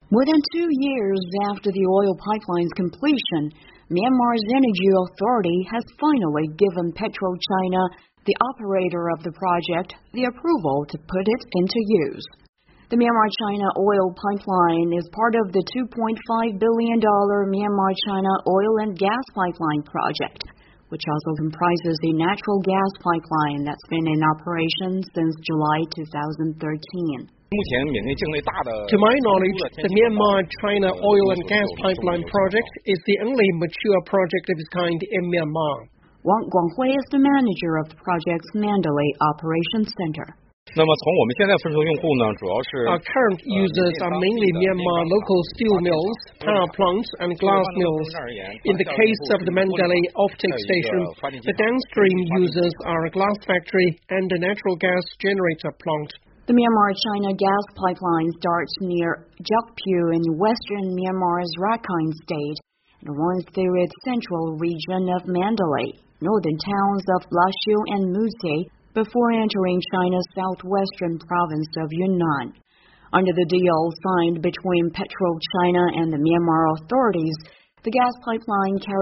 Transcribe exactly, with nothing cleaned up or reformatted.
More than two years after the oil pipeline's completion, Myanmar's Energy Authority has finally given PetroChina, the operator of the project, the approval to put it into use. The Myanmar-China oil pipeline is part of the two point five billion dollars Myanmar-China oil and gas pipeline project, which also comprises a natural gas pipeline that's been in operation since July two thousand thirteen. To my knowledge, the Myanmar-China oil and gas pipeline project is the only mature project of its kind in Myanmar. Wang Guanghui is the manager of the project's Mandalay Operations Center. Our current users are mainly Myanmar local steel mills, power plants and glass mills. In the case of the Mandalay offtake station, the downstream users are a glass factory and a natural gas generator plant. The Myanmar-China gas pipeline starts near Jokpyu in western Myanmar's Rakhine State and runs through its central region of Mandalay, northern towns of Lashu and Mutsi, before entering China's southwestern province of Yunnan. Under the deal signed between PetroChina and the Myanmar authorities, the gas pipeline carries